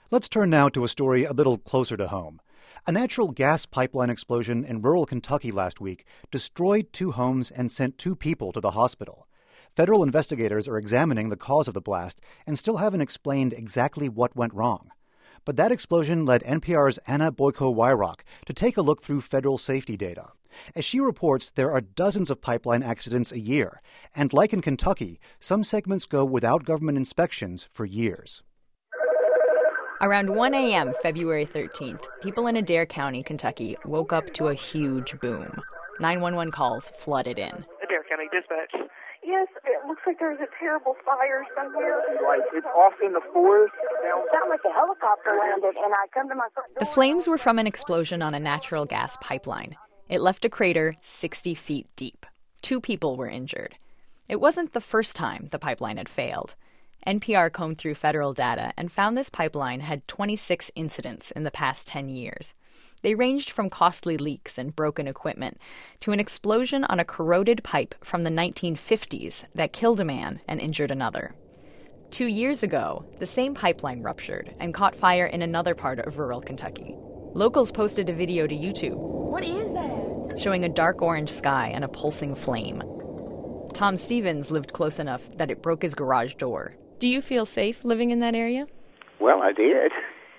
Let's turn now to a story a little closer to home. A natural gas pipeline explosion in rural Kentucky last week destroyed 2 homes and sent 2 people to the hospital. Federal investigators are examining the cause of the blast and still haven't explained exactly what went wrong. But that explosion led NPR's Anna Boyko-Wyrock to take a look through federal safety data. As she reports, there are dozens of pipeline accidents a year, and like in Kentucky, some segments go without government inspections for years. Around 1 a.m. February 13th, people in Adair County, Kentucky, woke up to a huge boom. 911 calls flooded in. Adair County Dispatch. Yes, it looks like there's a terrible fire somewhere. Like it's off in the forest. It sounded like a helicopter landed, and I come to my front door. The flames were from an explosion on a natural gas pipeline. It left a crater 60 feet deep. 2 people were injured. It wasn't the first time the pipeline had failed. NPR combed through federal data and found this pipeline had 26 incidents in the past 10 years. They ranged from costly leaks and broken equipment to an explosion on a corroded pipe from the 1950s that killed a man and injured another. 2 years ago, the same pipeline ruptured and caught fire in another part of rural Kentucky. Locals posted a video to YouTube. What is that? Showing a dark orange sky and a pulsing flame. Tom Stevens lived close enough that it broke his garage door. Do you feel safe living in that area? Well, I did.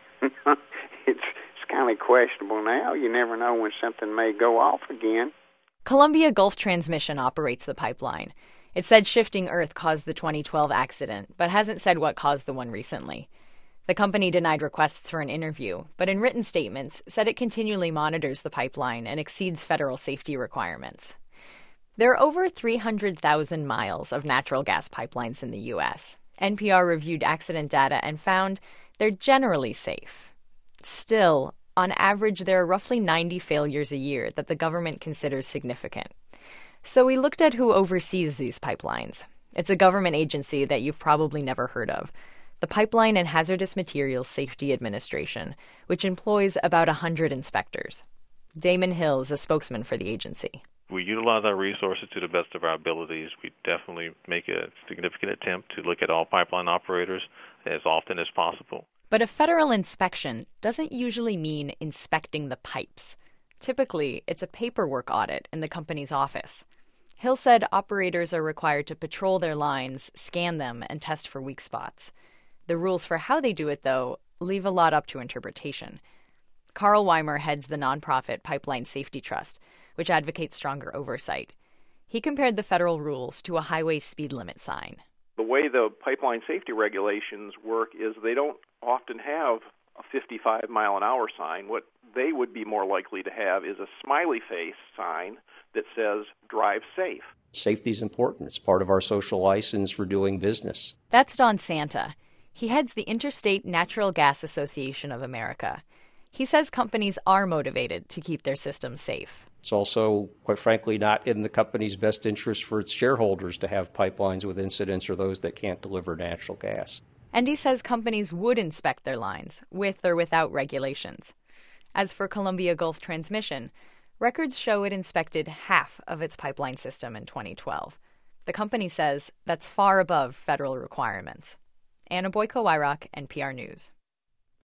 It's kind of questionable now. You never know when something may go off again. Columbia Gulf Transmission operates the pipeline. It said shifting earth caused the 2012 accident, but hasn't said what caused the one recently. The company denied requests for an interview, but in written statements said it continually monitors the pipeline and exceeds federal safety requirements. There are over 300,000 miles of natural gas pipelines in the U.S. NPR reviewed accident data and found they're generally safe. Still, on average, there are roughly 90 failures a year that the government considers significant. So we looked at who oversees these pipelines. It's a government agency that you've probably never heard of, the Pipeline and Hazardous Materials Safety Administration, which employs about 100 inspectors. Damon Hill is a spokesman for the agency. We utilize our resources to the best of our abilities. We definitely make a significant attempt to look at all pipeline operators as often as possible. But a federal inspection doesn't usually mean inspecting the pipes. Typically, it's a paperwork audit in the company's office. Hill said operators are required to patrol their lines, scan them, and test for weak spots. The rules for how they do it, though, leave a lot up to interpretation. Carl Weimer heads the nonprofit Pipeline Safety Trust, which advocates stronger oversight. He compared the federal rules to a highway speed limit sign. The way the pipeline safety regulations work is they don't often have a 55-mile-an-hour sign. What they would be more likely to have is a smiley face sign that says, drive safe. Safety is important. It's part of our social license for doing business. That's Don Santa. He heads the Interstate Natural Gas Association of America. He says companies are motivated to keep their systems safe. It's also, quite frankly, not in the company's best interest for its shareholders to have pipelines with incidents or those that can't deliver natural gas. And he says companies would inspect their lines, with or without regulations. As for Columbia Gulf Transmission, records show it inspected half of its pipeline system in 2012. The company says that's far above federal requirements. Anna Boyko-Wyrock, NPR News.